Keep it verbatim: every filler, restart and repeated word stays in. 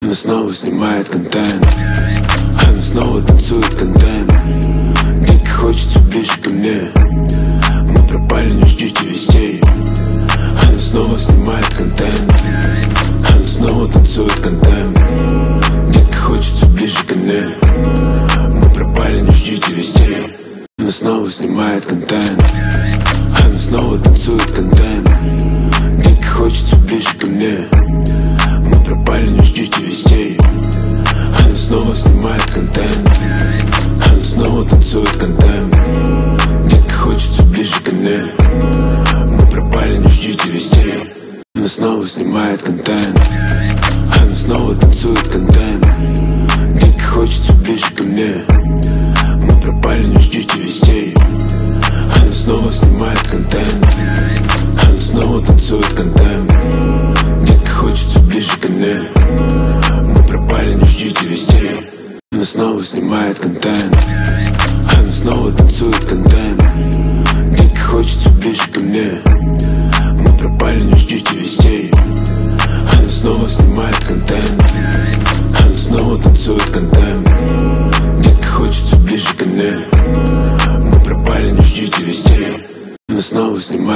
Она снова снимает контент, она снова танцует контент. Детка хочется ближе ко мне, мы пропали, не ждите вестей. Она снова снимает контент, она снова танцует контент. Детка хочется ближе ко мне, мы пропали, не ждите вестей. Она снова снимает контент, она снова танцует контент. Детка хочется ближе ко мне, мы пропали, не ждите вестей. Она снова снимает контент, она снова танцует контент. Детка хочется ближе ко мне, мы пропали, не ждите вестей. Она снова снимает контент, она снова танцует контент. Детка хочется ближе ко мне, мы пропали, не ждите вестей. Она снова снимает контент, она снова танцует контент. Детка хочется ближе ко мне, мы пропали, не ждите вестей. Она снова снимает контент, она снова танцует контент. Детка хочется ближе ко мне, мы пропали, не ждите вестей. Она снова снимает контент, она снова танцует контент. Детка хочется ближе ко мне, мы пропали, не ждите вестей. Она снова снимает